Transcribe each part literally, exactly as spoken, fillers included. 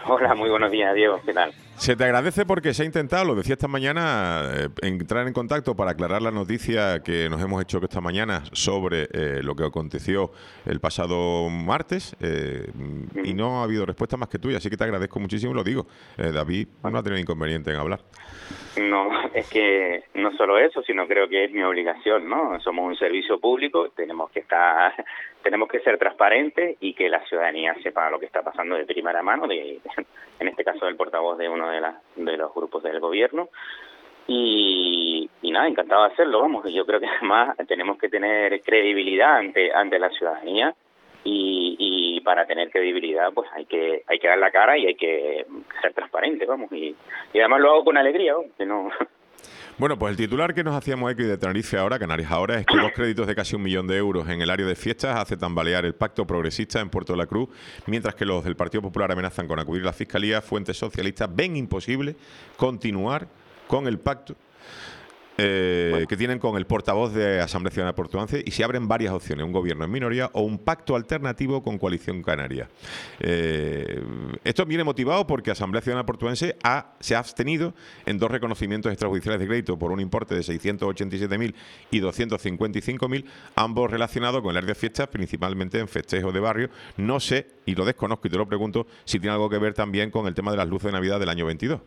Hola, muy buenos días, Diego. ¿Qué tal? Se te agradece porque se ha intentado, lo decía esta mañana, eh, entrar en contacto para aclarar la noticia que nos hemos hecho esta mañana sobre eh, lo que aconteció el pasado martes eh, y no ha habido respuesta más que tuya, así que te agradezco muchísimo y lo digo. Eh, David no ha tenido inconveniente en hablar. No, es que no solo eso, sino creo que es mi obligación, ¿no? Somos un servicio público, tenemos que estar, tenemos que ser transparentes y que la ciudadanía sepa lo que está pasando de primera mano, de, en este caso del portavoz de uno de, la, de los grupos del gobierno. Y, y nada, encantado de hacerlo, vamos. Yo creo que además tenemos que tener credibilidad ante, ante la ciudadanía. Y, y para tener credibilidad pues hay que hay que dar la cara y hay que ser transparente, vamos, y, y además lo hago con alegría, ¿no? Que no... Bueno, pues el titular que nos hacíamos eco de Tenerife ahora, Canarias ahora, es que dos créditos de casi un millón de euros en el área de fiestas hace tambalear el pacto progresista en Puerto de la Cruz, mientras que los del Partido Popular amenazan con acudir a la Fiscalía. Fuentes socialistas ven imposible continuar con el pacto Eh, bueno. que tienen con el portavoz de Asamblea Ciudadana Portuense, y se abren varias opciones: un gobierno en minoría o un pacto alternativo con Coalición Canaria. Eh, esto viene motivado porque Asamblea Ciudadana Portuense ha, se ha abstenido en dos reconocimientos extrajudiciales de crédito por un importe de seiscientos ochenta y siete mil y doscientos cincuenta y cinco mil, ambos relacionados con el área de fiestas, principalmente en festejos de barrio. No sé, y lo desconozco y te lo pregunto, si tiene algo que ver también con el tema de las luces de Navidad del año veintidós.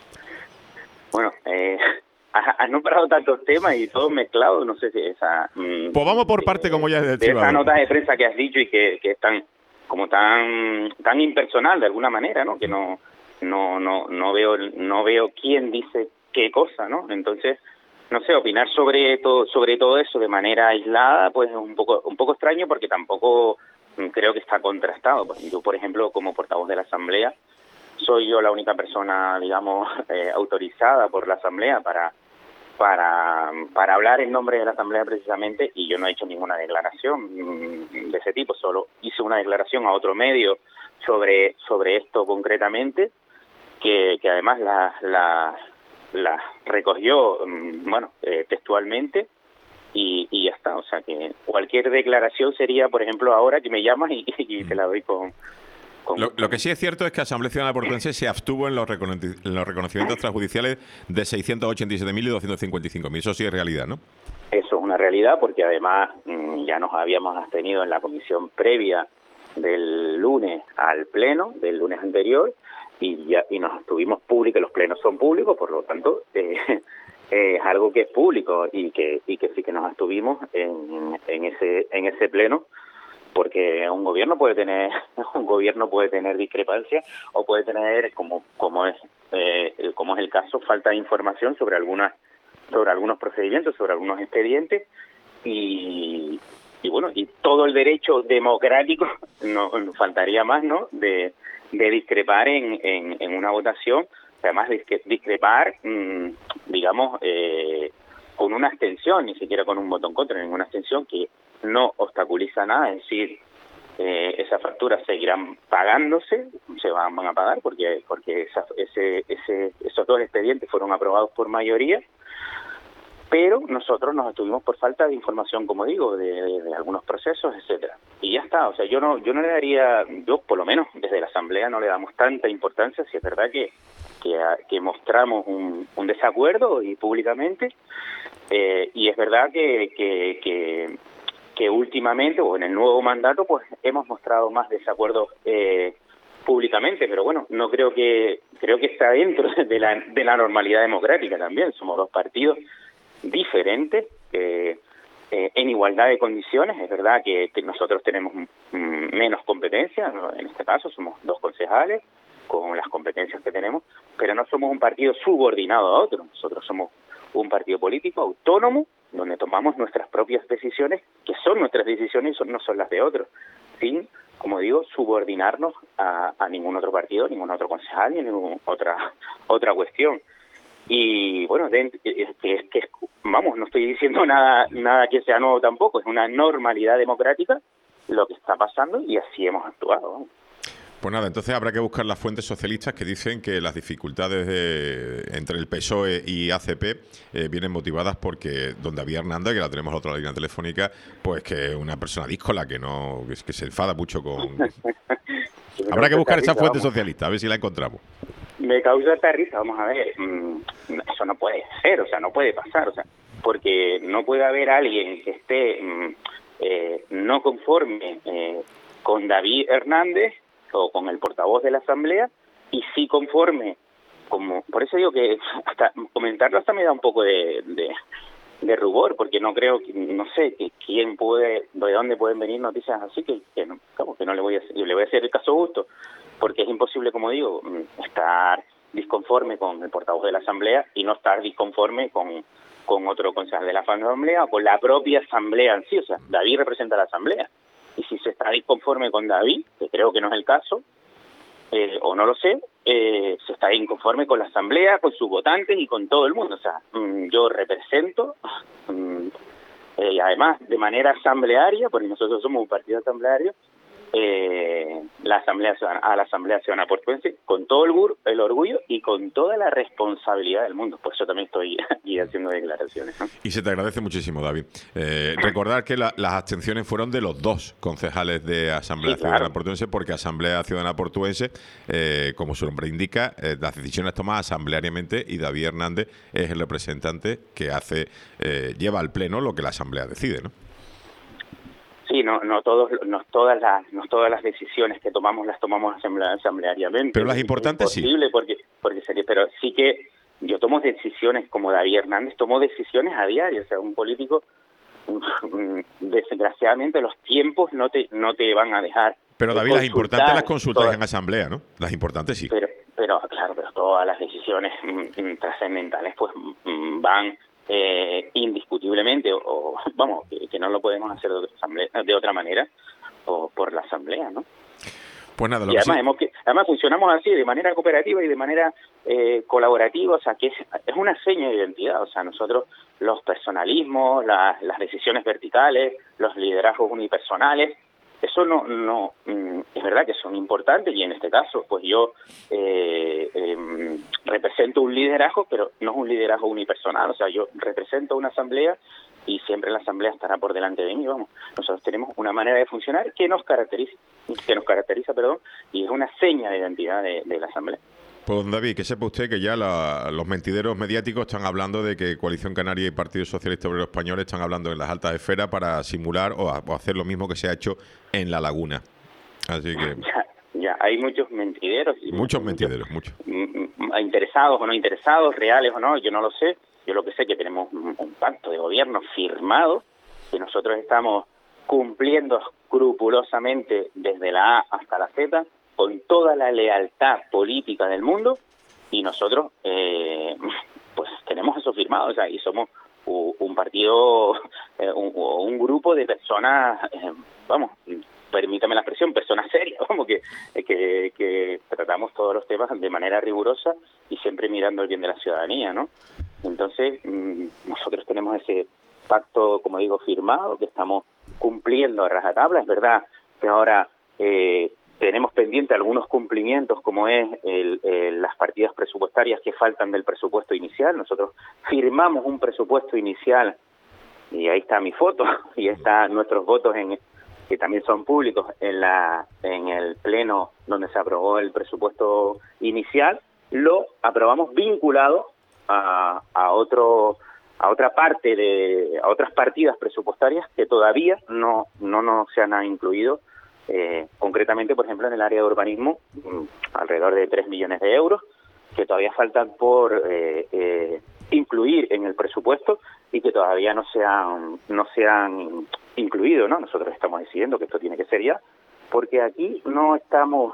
Bueno, eh... has nombrado tantos temas y todos mezclados, no sé si esa... Mmm, pues vamos por parte, como ya es de esa nota de prensa que has dicho y que, que es tan, como tan, tan impersonal de alguna manera, ¿no? Que no, no, no, no veo, no veo quién dice qué cosa, ¿no? Entonces, no sé, opinar sobre todo, sobre todo eso de manera aislada, pues es un poco, un poco extraño, porque tampoco creo que está contrastado. Pues yo, por ejemplo, como portavoz de la Asamblea, soy yo la única persona, digamos, eh, autorizada por la Asamblea para para para hablar en nombre de la Asamblea precisamente, y yo no he hecho ninguna declaración de ese tipo, solo hice una declaración a otro medio sobre sobre esto concretamente, que, que además la, la, la recogió, bueno, eh, textualmente, y, y ya está. O sea que cualquier declaración sería, por ejemplo, ahora que me llamas y, y te la doy con... Lo, lo que sí es cierto es que Asamblea Ciudadana Portuense se abstuvo en los, recono en los reconocimientos extrajudiciales de seiscientos ochenta y siete mil y doscientos cincuenta y cinco mil. Eso sí es realidad, ¿no? Eso es una realidad, porque además mmm, ya nos habíamos abstenido en la comisión previa del lunes al pleno, del lunes anterior, y ya y nos tuvimos públicos, los plenos son públicos, por lo tanto eh, eh, es algo que es público, y que y que sí que nos abstuvimos en, en ese en ese pleno, porque un gobierno puede tener un gobierno puede tener discrepancias, o puede tener, como como es eh, como es el caso, falta de información sobre algunas sobre algunos procedimientos, sobre algunos expedientes, y y bueno, y todo el derecho democrático, no faltaría más, ¿no?, de de discrepar en en, en una votación, además de discrepar, mmm, digamos, eh, con una abstención, ni siquiera con un voto en contra, ninguna abstención, que no obstaculiza nada. Es decir, eh, esas facturas seguirán pagándose, se van, van a pagar, porque porque esa, ese, ese, esos dos expedientes fueron aprobados por mayoría, pero nosotros nos estuvimos por falta de información, como digo, de, de, de algunos procesos, etcétera. Y ya está. O sea, yo no yo no le daría, yo por lo menos desde la Asamblea no le damos tanta importancia, si es verdad que que, que mostramos un, un desacuerdo y públicamente, eh, y es verdad que, que, que, que últimamente, o en el nuevo mandato, pues hemos mostrado más desacuerdos eh, públicamente, pero bueno, no creo que creo que está dentro de la, de la normalidad democrática también. Somos dos partidos diferentes, eh, eh, en igualdad de condiciones. Es verdad que nosotros tenemos mm, menos competencias, ¿no? En este caso somos dos concejales con las competencias que tenemos, pero no somos un partido subordinado a otro. Nosotros somos un partido político autónomo, donde tomamos nuestras propias decisiones, que son nuestras decisiones y son, no son las de otros, sin, como digo, subordinarnos a, a ningún otro partido, ningún otro concejal, ni ninguna otra otra cuestión. Y bueno, de, es que, es que vamos, no estoy diciendo nada nada que sea nuevo tampoco, es una normalidad democrática lo que está pasando, y así hemos actuado, vamos. Pues nada, entonces habrá que buscar las fuentes socialistas que dicen que las dificultades de, entre el P S O E y A C P eh, vienen motivadas porque don David Hernández, que la tenemos a la otra línea telefónica, pues que es una persona díscola, que no que, que se enfada mucho con... Sí, Habrá que buscar esa risa, fuente vamos. socialista, a ver si la encontramos. Me causa esta risa, vamos a ver, mmm, eso no puede ser, o sea, no puede pasar, o sea, porque no puede haber alguien que esté mmm, eh, no conforme eh, con David Hernández o con el portavoz de la Asamblea y sí conforme, como por eso digo que hasta comentarlo hasta me da un poco de, de, de rubor, porque no creo, que no sé, que quién puede, de dónde pueden venir noticias así que, que no, como que no le voy a, le voy a hacer el caso justo. Porque es imposible, como digo, estar disconforme con el portavoz de la Asamblea y no estar disconforme con, con otro concejal de la Asamblea o con la propia Asamblea en sí. O sea, David representa a la Asamblea. Y si se está disconforme con David, que creo que no es el caso, eh, o no lo sé, eh, se está inconforme con la Asamblea, con sus votantes y con todo el mundo. O sea, mmm, yo represento, mmm, eh, y además de manera asamblearia, porque nosotros somos un partido asambleario, Eh, la Asamblea Ciudadana, a la Asamblea Ciudadana Portuense con todo el, el orgullo y con toda la responsabilidad del mundo. Por eso también estoy aquí haciendo declaraciones, ¿no? Y se te agradece muchísimo, David. Eh, recordar que la, las abstenciones fueron de los dos concejales de Asamblea Sí, Ciudadana claro. Portuense, porque Asamblea Ciudadana Portuense, eh, como su nombre indica, eh, las decisiones tomadas asambleariamente y David Hernández es el representante que hace eh, lleva al pleno lo que la Asamblea decide, ¿no? Sí, no, no todos, no todas las, no todas las decisiones que tomamos las tomamos asamblea, asambleariamente. Pero las importantes sí. Es imposible porque, porque sería, pero sí que yo tomo decisiones como David Hernández, tomo decisiones a diario. O sea, un político, desgraciadamente los tiempos no te, no te van a dejar. Pero David, las importantes las consultas todas, en asamblea, ¿no? Las importantes sí. Pero, pero claro, pero todas las decisiones mm, trascendentales pues mm, van Eh, indiscutiblemente, o, o vamos, que, que no lo podemos hacer de otra, asamblea, de otra manera, o por la Asamblea, ¿no? Pues nada, lo y que además, sí... hemos que, además funcionamos así, de manera cooperativa y de manera eh, colaborativa, o sea, que es, es una seña de identidad, o sea, nosotros los personalismos, la, las decisiones verticales, los liderazgos unipersonales, eso no, no mm, es verdad que son importantes y en este caso, pues yo eh, eh, represento un liderazgo, pero no es un liderazgo unipersonal, o sea, yo represento una asamblea y siempre la asamblea estará por delante de mí, vamos. Nosotros tenemos una manera de funcionar que nos caracteriza, que nos caracteriza, perdón, y es una seña de identidad de, de la asamblea. Pues don David, que sepa usted que ya la, los mentideros mediáticos están hablando de que Coalición Canaria y Partido Socialista Obrero Español están hablando en las altas esferas para simular o, a, o hacer lo mismo que se ha hecho en La Laguna. Así que... Ya, ya hay muchos mentideros. Y muchos mentideros, muchos. muchos. Interesados o no interesados, reales o no, yo no lo sé. Yo lo que sé es que tenemos un, un pacto de gobierno firmado, que nosotros estamos cumpliendo escrupulosamente desde la A hasta la Z, con toda la lealtad política del mundo, y nosotros eh, pues tenemos eso firmado, o sea, y somos un, un partido, eh, un, un grupo de personas, eh, vamos, permítame la expresión, personas serias, vamos, que, que, que tratamos todos los temas de manera rigurosa y siempre mirando el bien de la ciudadanía, ¿no? Entonces, mmm, nosotros tenemos ese pacto, como digo, firmado, que estamos cumpliendo a rajatabla. Es verdad que ahora eh, tenemos pendiente algunos cumplimientos, como es el, el, las partidas presupuestarias que faltan del presupuesto inicial. Nosotros firmamos un presupuesto inicial, y ahí está mi foto, y están nuestros votos, en que también son públicos, en, la, en el pleno donde se aprobó el presupuesto inicial. Lo aprobamos vinculado a, a otro... a otra parte de a otras partidas presupuestarias que todavía no no, no se han incluido, eh, concretamente, por ejemplo, en el área de urbanismo, alrededor de tres millones de euros, que todavía faltan por eh, eh, incluir en el presupuesto y que todavía no se han, no se han incluido, ¿no? Nosotros estamos decidiendo que esto tiene que ser ya, porque aquí no estamos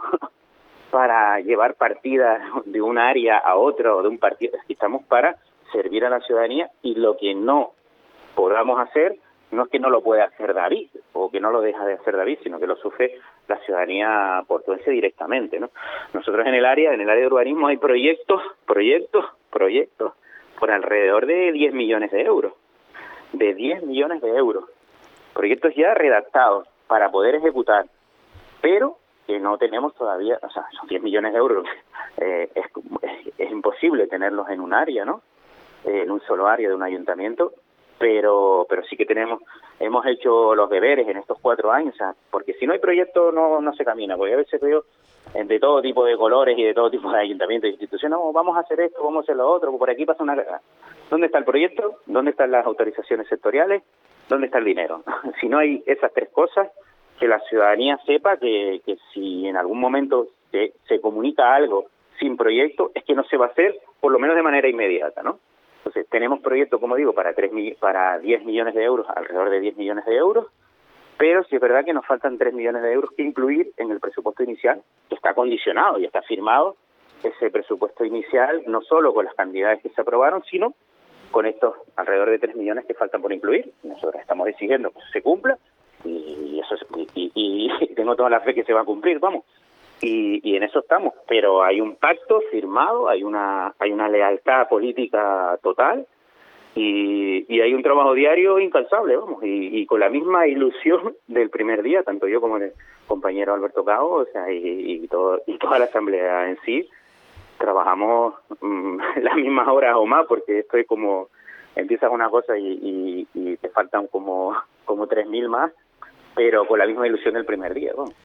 para llevar partidas de un área a otra o de un partido, estamos para servir a la ciudadanía, y lo que no podamos hacer no es que no lo pueda hacer David o que no lo deja de hacer David, sino que lo sufre la ciudadanía portuense directamente, ¿no? Nosotros en el área, en el área de urbanismo hay proyectos, proyectos, proyectos por alrededor de diez millones de euros, de diez millones de euros, proyectos ya redactados para poder ejecutar, pero que no tenemos todavía, o sea, son diez millones de euros, eh, es, es, es imposible tenerlos en un área, ¿no? En un solo área de un ayuntamiento, pero pero sí que tenemos hemos hecho los deberes en estos cuatro años, o sea, porque si no hay proyecto no no se camina, porque a veces veo de todo tipo de colores y de todo tipo de ayuntamientos e instituciones, no, vamos a hacer esto, vamos a hacer lo otro, por aquí pasa una... ¿Dónde está el proyecto? ¿Dónde están las autorizaciones sectoriales? ¿Dónde está el dinero? Si no hay esas tres cosas, que la ciudadanía sepa que, que si en algún momento se, se comunica algo sin proyecto, es que no se va a hacer, por lo menos de manera inmediata, ¿no? Entonces, tenemos proyectos, como digo, para tres para diez millones de euros, alrededor de diez millones de euros, pero sí es verdad que nos faltan tres millones de euros que incluir en el presupuesto inicial, que está condicionado y está firmado ese presupuesto inicial, no solo con las cantidades que se aprobaron, sino con estos alrededor de tres millones que faltan por incluir. Nosotros estamos exigiendo que se cumpla y eso es, y, y, y tengo toda la fe que se va a cumplir, vamos. Y, y en eso estamos, pero hay un pacto firmado, hay una hay una lealtad política total y, y hay un trabajo diario incansable, vamos, y, y con la misma ilusión del primer día, tanto yo como el compañero Alberto Cao, o sea, y, y todo y toda la asamblea en sí, trabajamos mmm, las mismas horas o más, porque esto es como empiezas una cosa y, y, y te faltan como como tres mil más, pero con la misma ilusión del primer día, ¿no?